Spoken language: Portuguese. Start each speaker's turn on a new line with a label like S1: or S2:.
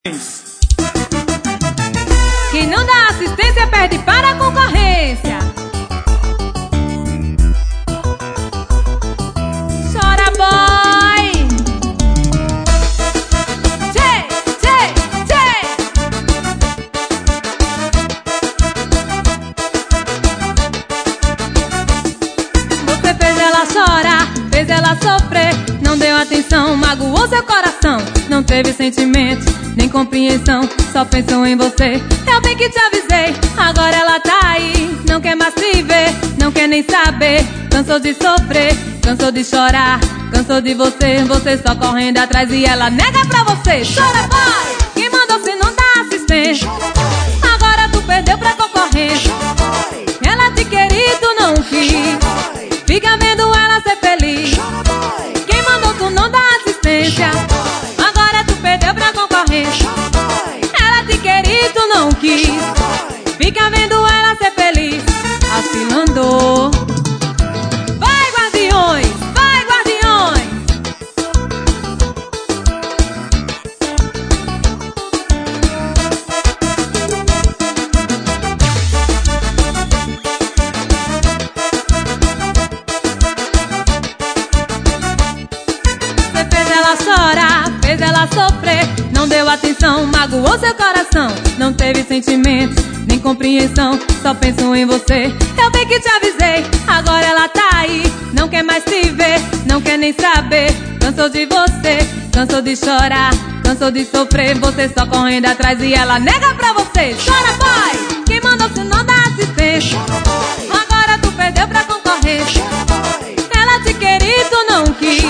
S1: Quem não dá assistência perde para a concorrência. Chora, boy. Tchê, tchê, tchê. Você fez ela chorar, fez ela sofrer, não deu atenção, magoou seu coração. Não teve sentimento, nem compreensão, só pensou em você. Eu bem que te avisei, agora ela tá aí. Não quer mais te ver, não quer nem saber. Cansou de sofrer, cansou de chorar, cansou de você. Você só correndo atrás e ela nega pra você. Chora, boy! Quem mandou você não dar assistência? Agora tu perdeu pra concorrência. Ela te queria e tu não quis. Fica vendo ela ser feliz. Quem mandou tu não dar assistência? Perdeu pra concorrência. Ela te queria e tu não quis. Fica vendo ela ser feliz. Assim andou. Vai, guardiões, vai, guardiões. Você fez ela chorar, fez ela sofrer, não deu atenção, magoou seu coração. Não teve sentimento, nem compreensão, só pensou em você. Eu bem que te avisei, agora ela tá aí. Não quer mais te ver, não quer nem saber. Cansou de você, cansou de chorar, cansou de sofrer. Você só correndo atrás e ela nega pra você. Chora, boy! Quem mandou você não dar assistência? Agora tu perdeu pra concorrência. Ela te queria e tu não quis.